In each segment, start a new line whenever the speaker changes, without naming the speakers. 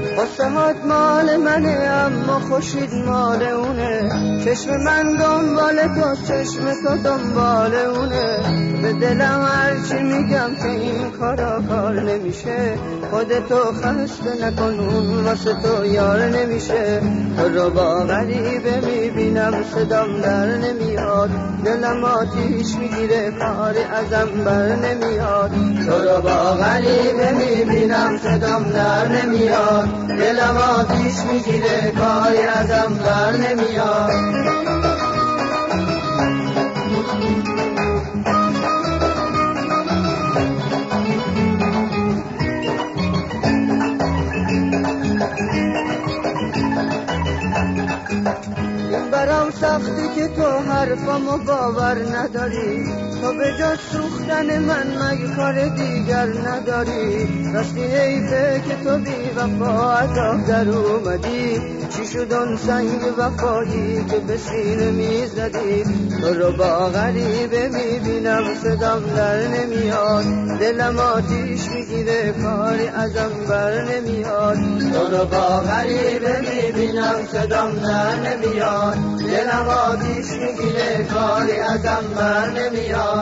قصهات مال منه اما خورشید مال اونه. چشم من دنبال تو، چشم تو دنبال اونه. به دلم هرچی میگم که این کار نمیشه. خودتو خسته نکن، اون واسه تو یار نمیشه. تو رو با غریبه میبینم صدام در نمیاد. دلم آتیش میگیره کاری ازم بر نمیاد. تو رو با غریبه میبینم صدام در نمیاد. دلم آتیش میگیره کاری ازم بر نمیاد. برام سختی که تو حرفامو باور نداری. تو به جز سوختن من مگه کار دیگر نداری. راستی حیفه که تو بی وفا از آب در اومدی. چی شد اون سنگ وفایی که به سینه میزدی. تو رو با غریبه میبینم صدام در نمیاد. دلم آتیش میگیره کاری ازم بر نمیاد. تو رو با غریبه میبینم صدام در نمیاد. دلم آتیش میگیره کاری ازم بر نمیاد.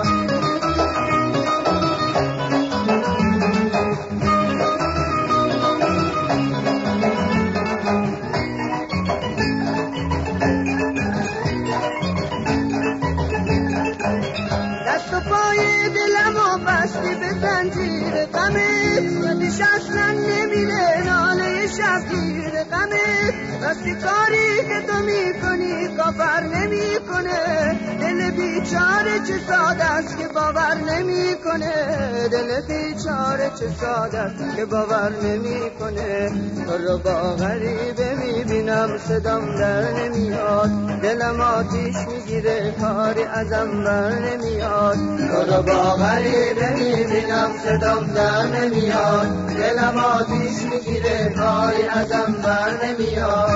دست و پای دلمو بستی به زنجیر غمت. یادش اصلا نمیره ناله شبگیر غمت. راستی کاری که تو میکنی کافر نمیکنه. دل بیچاره چه ساده است که باور نمیکنه. دل بیچاره چه ساده است که باور نمیکنه. تو رو با غریبه میبینم صدام در نمیاد. دلم آتیش میگیره کاری ازم بر نمیاد. تو رو با غریبه میبینم صدام در نمیاد. دلم آتیش میگیره کاری ازم بر نمیاد.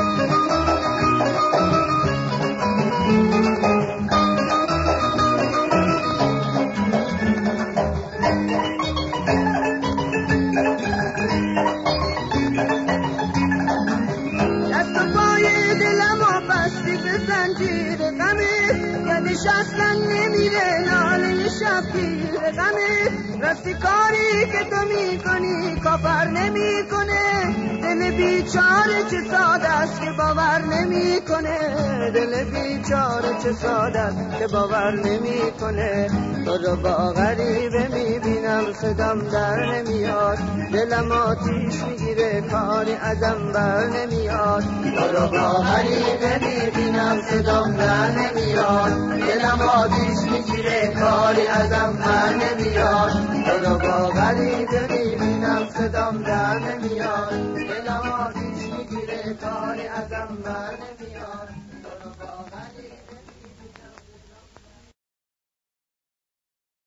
دست و پای دلمو بستی به زنجیر غمت. یادش اصلا نمیره ناله شبگیر غمت. راستی کاری که تو میکنی کافر نمیکنه. دل بیچاره چه ساده است که باور نمیکنه. دل بیچاره چه ساده است که باور نمیکنه. تو رو با غریبه میبینم صدام در نمیاد. دلم آتیش میگیره کاری ازم بر نمیاد. تو رو با غریبه میبینم صدام در نمیاد. دلم آتیش میگیره کاری ازم بر نمیاد. تو رو با غریبه میبینم صدام در نمیاد. دلم آتیش میگیره کاری ازم بر نمیاد.